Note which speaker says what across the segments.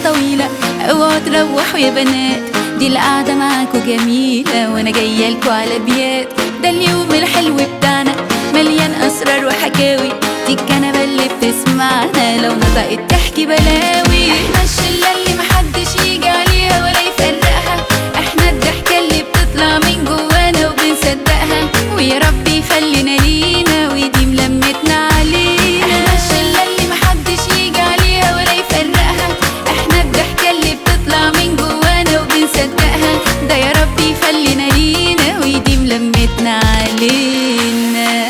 Speaker 1: طويلة، اوعوا تروحوا يا بنات، دي القعدة معاكوا جميلة وانا جاية لكوا على بيات. ده اليوم الحلو بتاعنا مليان اسرار وحكاوي، دي الكنبة اللي بتسمعنا لو نطقت تحكي بلاوي. احنا الشلة اللي محدش يجي عليها ولا يفرقها، احنا الضحكة اللي بتطلع من جوانا وبنصدقها، ويا رب يخلينا لينا ويديم لمتنا علينا. احنا الشلة اللي محدش يجي عليها ولا يفرقها، احنا الضحكة اللي بتطلع من جوانا وبنصدقها، ده يا رب يخلينا لينا ويديم لمتنا علينا.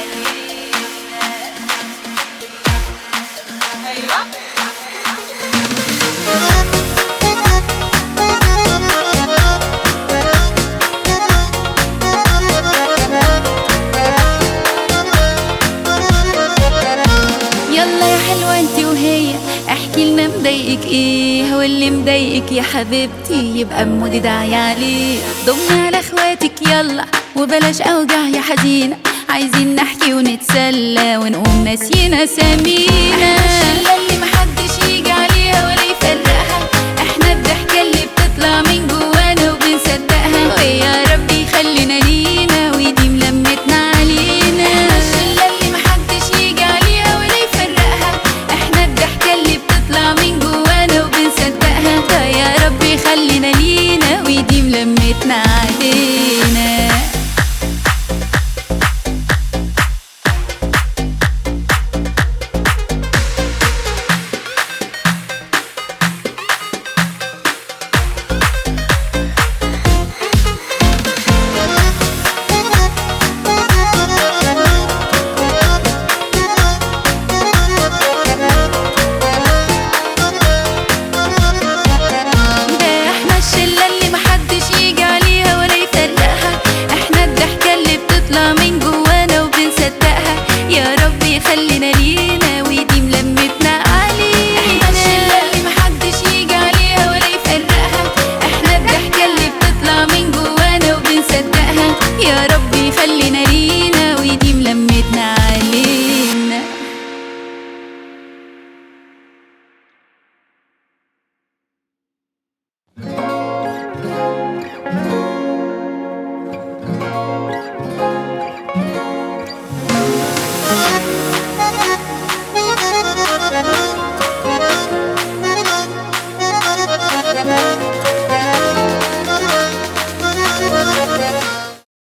Speaker 1: يلا يا حلوة انتي وهي، احكي لنا مضايقك ايه، واللي مضايقك يا حبيبتي يبقى مودي داعي عليه. ضمنا على اخواتك يلا وبلاش اوجع يا حزينة، عايزين نحكي ونتسلى ونقوم ناسيين اسامينا.